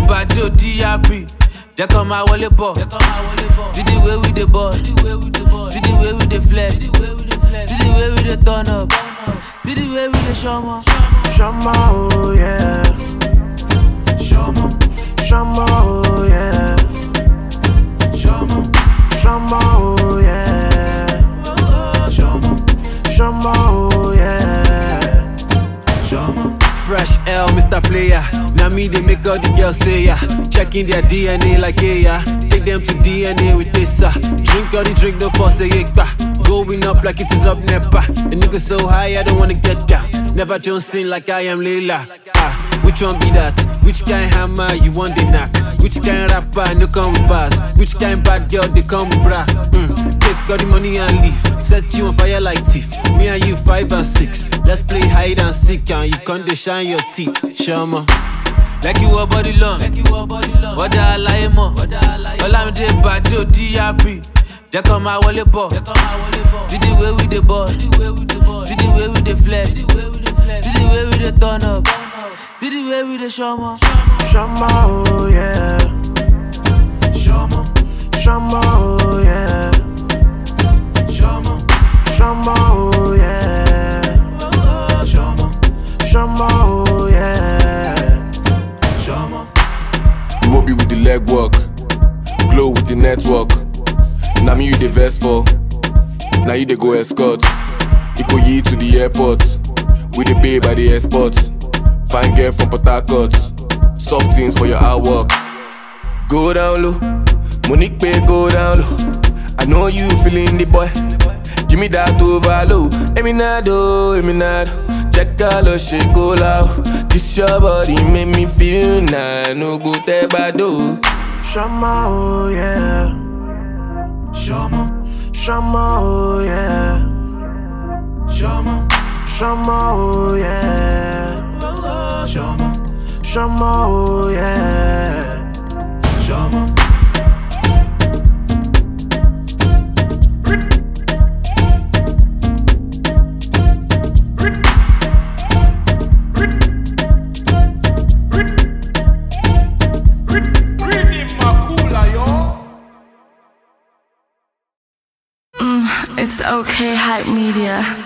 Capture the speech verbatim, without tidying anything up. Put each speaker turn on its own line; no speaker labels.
bad do D R P. They come my wallet ball. See the way we the ball. See the way we the flex. See the way we the turn up. See the way we the shama.
Shama, oh yeah.
Shama.
Shama, oh yeah.
Shama.
Shama, oh yeah.
Shama.
Shama, oh yeah.
Shama.
Fresh L, Mister Player. Now me they make all the girls say yeah. Checking their D N A like yeah. Take them to D N A with this uh. Drink all the drink, no force a yekba. Going up like it is up nepa. The nigga so high I don't wanna get down. Never Jones sing like I am Layla. Ah, which one be that? Which kind hammer you want the knack? Which kind rapper no come with bars? Which kind bad girl they come with bra? Mm. Take all the money and leave. Set you on fire like thief. Me and you five and six. Let's play hide and seek and you can't shine your teeth. Shama.
Like you a body long. What the hell I am on? All I'm dead bad do D R P. They come my wallet ball. See the way we the ball. See the way we the flex. See the way we the turn up. See the way we the shama.
Shama, oh yeah.
Shama.
Shama, oh yeah.
Shama.
Shama, oh yeah.
Shama.
Shama, oh yeah.
Shama.
You won't be with the leg work, glow with the network. Now me you the vest for, now you the go escort. You go ye to the airport, with the pay by the export. Fine girl from Port Harcourt, soft things for your artwork. Go down low, Monique pay go down low. I know you feeling the boy, give me that overload. Eminado, Eminado, check out the shit go loud. This your body make me feel nice, no go take bad do.
Shama, oh yeah.
Shama.
Shama, oh yeah.
Shama.
Shama, oh yeah.
Shama.
Shama, oh yeah.
Shama.
It's okay, Hype Media.